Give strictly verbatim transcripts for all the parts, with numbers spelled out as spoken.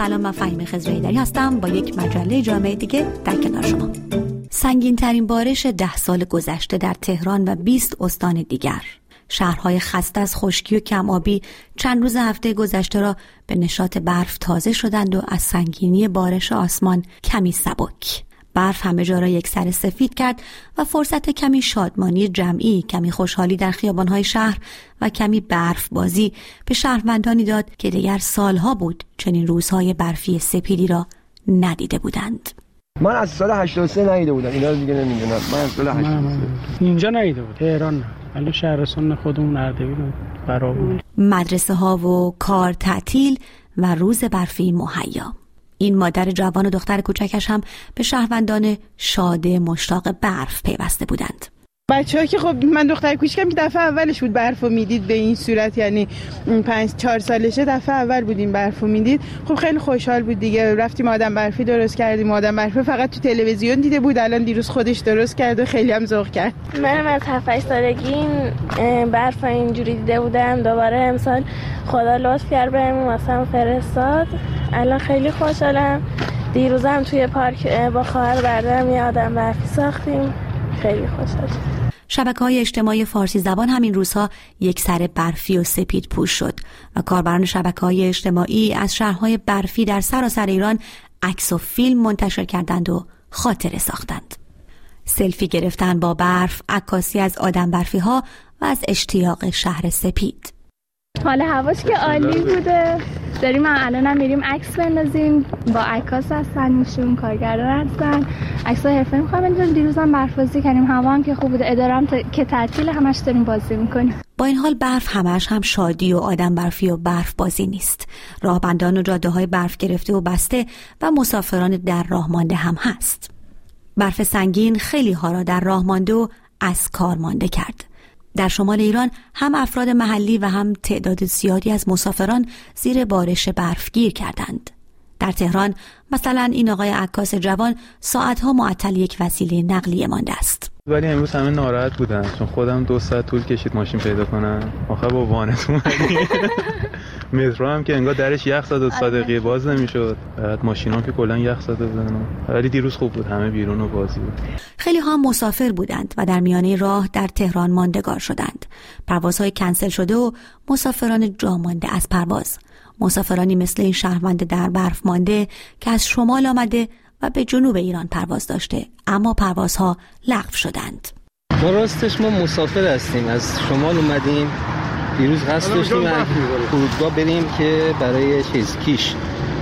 سلام، من فهیمه خضرایی‌دری هستم با یک مجله جامعه دیگه در کنار شما. سنگین ترین بارش ده سال گذشته در تهران و بیست استان دیگر. شهرهای خسته از خشکی و کم آبی چند روز هفته گذشته را به نشاط برف تازه شدند و از سنگینی بارش آسمان کمی سبک. برف همه جا را یک سر سفید کرد و فرصت کمی شادمانی جمعی، کمی خوشحالی در خیابان‌های شهر و کمی برف بازی به شهروندانی داد که دیگر سالها بود چنین روزهای برفی سپیدی را ندیده بودند. من از سال هشتاد و سه ندیده بودم، اینا رو دیگه نمیدونم. من از سال هشتاد و سه اینجا ندیده بودم، تهران نه، ولی شهرستان خودمون اردبیل برا بود. مدرسه ها و کار تعطیل و روز برفی مهیا. این مادر جوان و دختر کوچکش هم به شهروندان شاده مشتاق برف پیوسته بودند. بچه‌ها که خب من دختر کوچیکم که دفعه اولش بود برفو میدید به این صورت، یعنی پنج چهار سالشه دفعه اول بود این برفو میدید. خب خیلی خوشحال بود دیگه. رفتیم آدم برفی درست کردیم. آدم برفی فقط تو تلویزیون دیده بود، الان دیروز خودش درست کرد و خیلی هم ذوق کرد. من از هفت هشت سالگی این برف اینجوری دیده بودم، دوباره امسال خدا لطف کرد بهم مثلا فرستاد. الان خیلی خوشحالم. دیروزم توی پارک با خواهر برادرم یه آدم برفی ساختیم. خیلی خوشحالم. شبکه‌های اجتماعی فارسی زبان همین روزها یک سر برفی و سپید پوش شد و کاربران شبکه‌های اجتماعی از شهرهای برفی در سراسر ایران عکس و فیلم منتشر کردند و خاطره ساختند. سلفی گرفتن با برف، عکاسی از آدم برفی ها و از اشتیاق شهر سپید. حالا هواش که عالی بوده. داریم الانم میریم عکس بندازیم با عکاس هستن، ایشون کارگردان هستن. عکسای حرفه‌ای می‌خوام بندازیم. دیروزم برف بازی کردیم، هوا هم که خوب بوده. ادارم ت... که تعطیل همش داریم بازی می‌کنیم. با این حال برف همش هم شادی و آدم برفی و برف بازی نیست. راهبندان و جاده‌های برف گرفته و بسته و مسافران در راه مانده هم هست. برف سنگین خیلی ها را در راه مانده و از کار مانده کرد. در شمال ایران هم افراد محلی و هم تعداد زیادی از مسافران زیر بارش برف گیر کردند. در تهران مثلا این آقای عکاس جوان ساعتها معطل یک وسیله نقلیه مانده است. ولی امروز همه ناراحت بودن چون خودم دو ساعت طول کشید ماشین پیدا کنم. آخه با وانت اومدی. مترو هم که انگار درش یخ زده و صادقیه باز نمیشد. بعد ماشینا که کلا یخ زده بودن. ولی دیروز خوب بود، همه بیرون و بازی بود. خیلی ها مسافر بودند و در میانه راه در تهران ماندگار شدند. پروازهای کنسل شده و مسافران جا مانده از پرواز. مسافرانی مثل این شهروند در برف مانده که از شمال آمده و به جنوب ایران پرواز داشته، اما پروازها لغو شدند. ما راستش ما مسافر هستیم، از شمال اومدیم. دیروز قصد داشتیم فرودگاه بریم که برای چیز کیش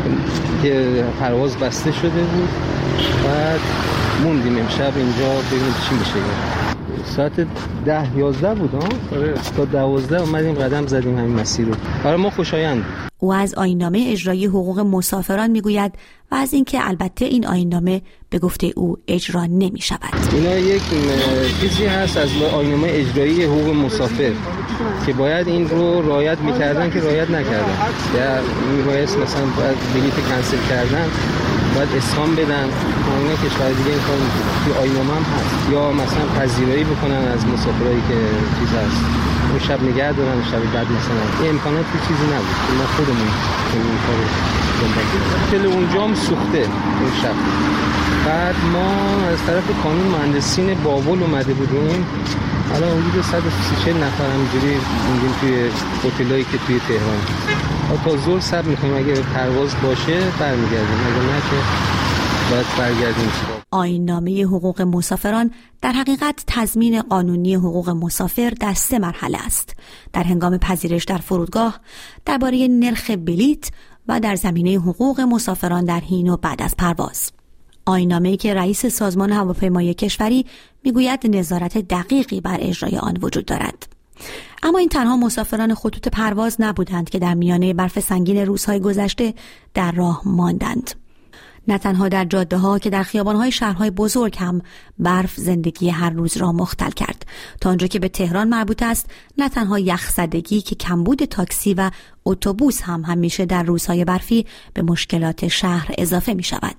که پرواز بسته شده بود. بعد موندیم امشب اینجا ببینیم چی میشه. ساعت ده یازده بود ها؟ تا دوازده اومدیم قدم زدیم همین مسیر رو. برای ما خوشایند. او از آیین‌نامه اجرایی حقوق مسافران میگوید و از اینکه البته این آیین‌نامه به گفته او اجرا نمی شود. اینا یک چیزی هست از آیین‌نامه اجرایی حقوق مسافر که باید این رو رعایت میکردن که رعایت نکردن. یا میبایست مثلا باید بلیط کنسل کردن، باید اسهام بدن. اونا کشور دیگه این کار میکنن. توی آیین‌نامه هم هست. یا مثلا پذیرایی بکنن از مسافرایی که چیز هست. اون شب نگه دارن، شب بعد مثلا این امکانات چیزی نبود که ما خودمون این کارو دنبال کنیم. کل اونجا هم سوخته اون شب. بعد ما از طرف کانون مهندسین بابل اومده بودیم. الان حدود صد و سی و چهار نفر همینجوری موندیم توی هتلایی که توی تهران. تا ظهر صبر می‌کنیم، اگه پرواز باشه برمیگردیم، اگه نه که باید برگردیم. آیین‌نامه حقوق مسافران در حقیقت تضمین قانونی حقوق مسافر در سه مرحله است: در هنگام پذیرش در فرودگاه، درباره نرخ بلیط و در زمینه حقوق مسافران در حین و بعد از پرواز. آیین‌نامه‌ای که رئیس سازمان هواپیمایی کشوری میگوید نظارت دقیقی بر اجرای آن وجود دارد. اما این تنها مسافران خطوط پرواز نبودند که در میانه برف سنگین روزهای گذشته در راه ماندند. نه تنها در جاده ها که در خیابان های شهرهای بزرگ هم برف زندگی هر روز را مختل کرد. تا آنجا که به تهران مربوط است، نه تنها یخزدگی که کمبود تاکسی و اتوبوس هم همیشه در روزهای برفی به مشکلات شهر اضافه می شود.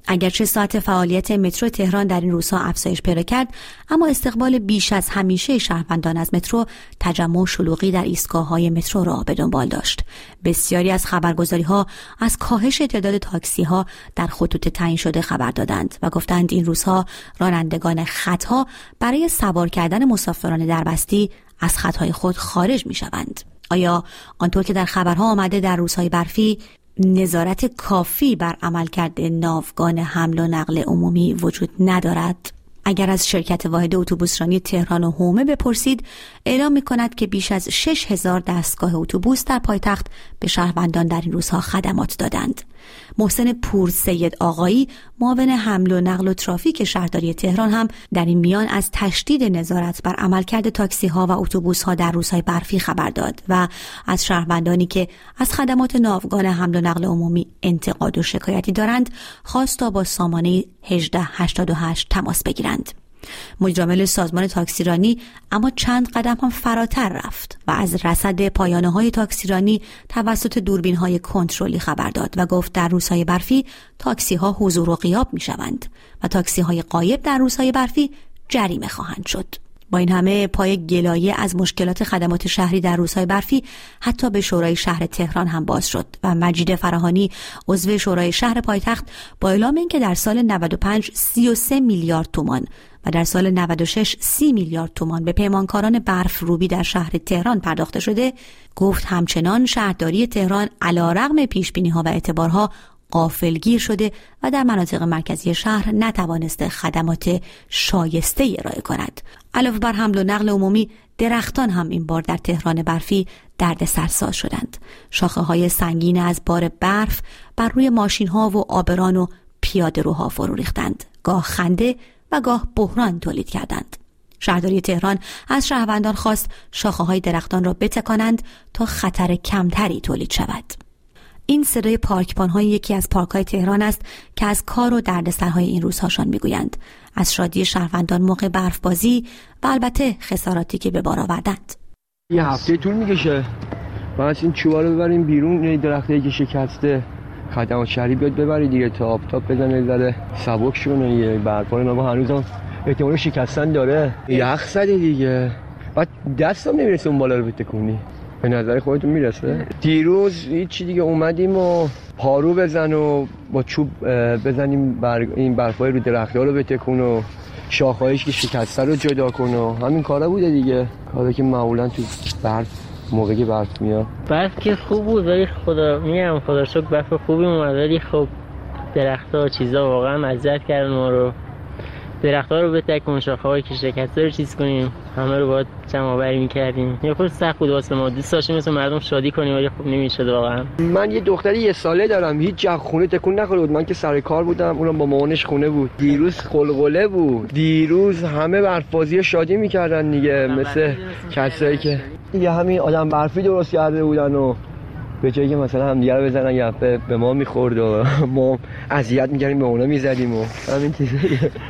اگرچه ساعت فعالیت مترو تهران در این روزها افزایش پیدا کرد، اما استقبال بیش از همیشه شهروندان از مترو تجمع شلوغی در ایستگاه‌های مترو را به دنبال داشت. بسیاری از خبرگزاری‌ها از کاهش تعداد تاکسی‌ها در خطوط تعیین شده خبر دادند و گفتند این روزها رانندگان خط‌ها برای سوار کردن مسافران دربستی از خط‌های خود خارج می‌شوند. آیا آنطور که در خبرها آمده در روزهای برفی نظارت کافی بر عملکرد ناوگان حمل و نقل عمومی وجود ندارد؟ اگر از شرکت واحد اتوبوسرانی تهران و حومه بپرسید، اعلام می‌کند که بیش از شش هزار دستگاه اتوبوس در پایتخت به شهروندان در این روزها خدمات دادند. محسن پور سید آقایی، معاون حمل و نقل و ترافیک شهرداری تهران، هم در این میان از تشدید نظارت بر عملکرد تاکسی‌ها و اتوبوس‌ها در روزهای برفی خبر داد و از شهروندانی که از خدمات ناوگان حمل و نقل عمومی انتقاد و شکایتی دارند، خواست تا با سامانه هجده هشتاد و هشت تماس بگیرند. مدیرعامل سازمان تاکسیرانی اما چند قدم هم فراتر رفت و از رصد پایانه‌های تاکسیرانی توسط دوربین‌های کنترلی خبر داد و گفت در روزهای برفی تاکسی‌ها حضور و غیاب می‌شوند و تاکسی‌های غایب در روزهای برفی جریمه خواهند شد. با این همه پای گلایه از مشکلات خدمات شهری در روزهای برفی حتی به شورای شهر تهران هم باز شد و مجید فراهانی، عضو شورای شهر پایتخت، با اعلام اینکه در سال نود و پنج سی و سه میلیارد تومان و در سال نود و شش سی میلیارد تومان به پیمانکاران برف روبی در شهر تهران پرداخته شده، گفت همچنان شهرداری تهران علیرغم پیشبینی‌ها و اعتبارها غافلگیر شده و در مناطق مرکزی شهر نتوانسته خدمات شایسته ارائه کند. علاوه بر حمل و نقل عمومی، درختان هم این بار در تهران برفی درد سرساز شدند. شاخه های سنگین از بار برف بر روی ماشین ها و آبران و پیاده روها فرو ریختند. گاه خنده و گاه بحران تولید کردند. شهرداری تهران از شهروندان خواست شاخه های درختان را بتکانند تا خطر کمتری تولید شود. این صدای پارکبان‌های یکی از پارک‌های تهران است که از کار و دردسرهای این روزهاشان میگویند، از شادی شهروندان موقع برفبازی و البته خساراتی که به بار آوردند. یه هفته طول میکشه. ما این چوبا رو ببریم بیرون، یه درختی که شکسته خدمات شهری بیاد ببرید دیگه تا آفتاب بزنه زده سبک شونه. یه برفا ما هنوزم احتمال شکستن داره، یخ زده دیگه، بعد دستم نمیرسه اون بالا رو بتکونی. به نظر خودتون میرسه؟ دیروز هیچی دیگه اومدیم و پارو بزن و با چوب بزنیم بر این برفای رو درخت‌ها رو بتکون و شاخه‌هاش که شکسته رو جدا کن و همین کارا بوده دیگه، کاری که معمولا تو برف موقعی برف میاد. برف که خوب بود ولی خدا میگم خدا شکر برف خوبی اومد، ولی خب درخت‌ها و چیزا واقعا اذیت کردن ما رو. درخت‌ها رو بتکون، شاخه‌هایی که شکسته رو چیز کنیم، همه رو باید جمع‌آوری می‌کردیم. یه خورده سخت بود واسه ما، دوست داشتیم مثل مردم شادی کنیم ولی خب نمی‌شد واقعا. من یه دختری یه ساله دارم، هیچ جا خونه تکون نخورده بود. من که سر کار بودم، اونم با مامانش خونه بود. دیروز خلقله بود. دیروز همه برفبازی شادی می‌کردن دیگه، مثل کسایی که دیگه همین آدم برفی درست کرده بودن و به جایی که مثلا هم دیگه رو بزنن یه هفته به ما می‌خورد و ما اذیت می‌کردیم به اونا می‌زدیم و همین چیزا.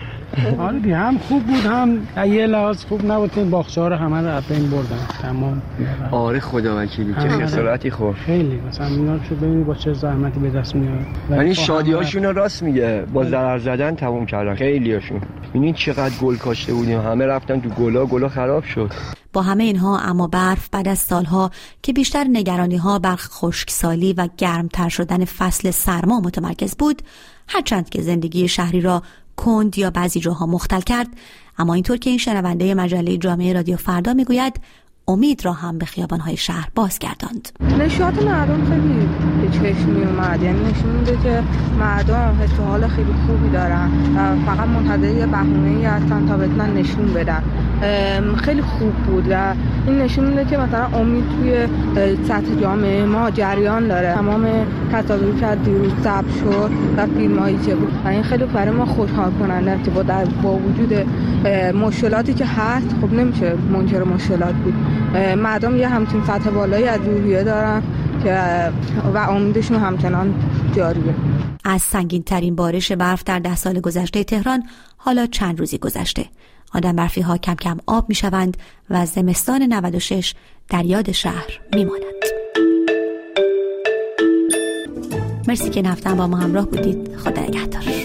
آره دیگه، هم خوب بود هم یه لحاظ خوب نبود که باغچه‌ها رو همه رو از بین بردن تمام. آره خدا وکیلی چه خسارتی خورد. خیلی مثلا اینا رو ببینید با چه زحمتی به دست میاد. یعنی شادی‌هاشون رو راست میگه با ضرر زدن تموم کردن خیلیاشون. ببینید چقدر گل کاشته بودیم، همه رفتن تو گلا، گلا خراب شد. با همه اینها اما برف بعد از سالها که بیشتر نگرانی‌ها بر خشکسالی و گرمتر شدن فصل سرما متمرکز بود، هرچند که زندگی شهری را کند یا بعضی جاها مختل کرد، اما اینطور که این شنونده مجله جامعه رادیو فردا میگوید، امید را هم به خیابان‌های شهر باز گرداند. نشاط مردم خیلی به چشم می اومد، یعنی نشون میده که مردم حس و حال خیلی خوبی دارن و فقط منتظر یه بهونه‌ای هستن تا بتونن نشون بدن. خیلی خوب بود و این نشون میده که مثلا امید توی سطح جامعه ما جریان داره. تمام تصاویری که دیروز ضبط شد و فیلمایی که بود و این خیلی برای ما خوشحال کننده که با در با وجود مشکلاتی که هست، خب نمیشه منکر مشکلات بود، مردم یه همچین سطح بالایی از روحیه دارن که و امیدشون همچنان جاریه. از سنگین ترین بارش برف در ده سال گذشته تهران حالا چند روزی گذشته. آدم برفی ها کم کم آب می شوند و زمستان نود و شش در یاد شهر می ماند. مرسی که این هفته با ما همراه بودید. خدا نگهدار.